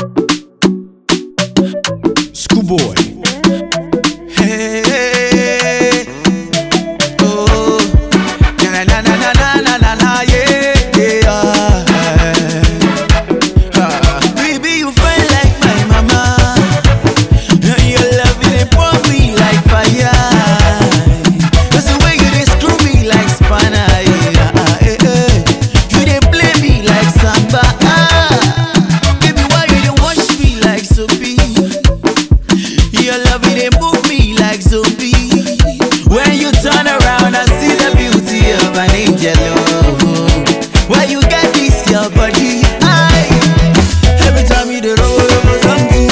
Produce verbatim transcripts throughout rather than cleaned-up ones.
Schoolboy. Hey, hey, oh, na na na na na na na na, yeah, yeah. Ah, baby, you fine like my mama. Your love it pour me like fire. That's the way you dey screw me like spanner. Yeah, eh, eh. You dey play me like samba. Ah, baby, why you dey wash me like soapy? Your love it dey move me like zombie. When you turn around, I see the beauty of an angel. Oh, why you got this your body? I every time you dey roll over something,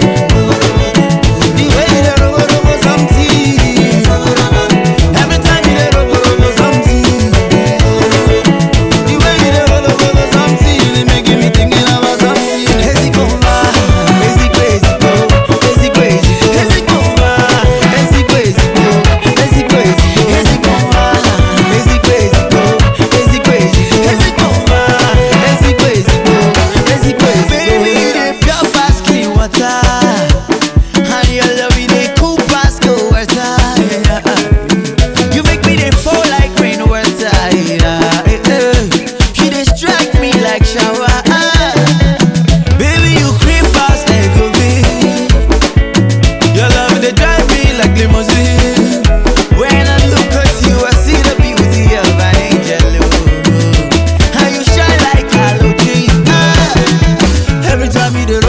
the way you dey roll over something, every time you dey roll over something, the way you dey roll over something, it making me thinking about something. Lazy Goma, lazy crazy go, lazy crazy go, lazy Goma, lazy crazy go, lazy crazy, lazy Goma, lazy crazy go, lazy crazy, lazy Goma, lazy crazy go, lazy crazy. Baby, you dey pure pass clean water, and your love it dey cool pass cold water. Yeah. You make me dey fall like rain water. Yeah. Eh, eh. You distract me like shower. Ah. Baby, you creep past like a bee. Your love they drive me like limousine. When I look at you, I see the beauty of an angel. Oh. And you shine like halogen. Ah. Every time you do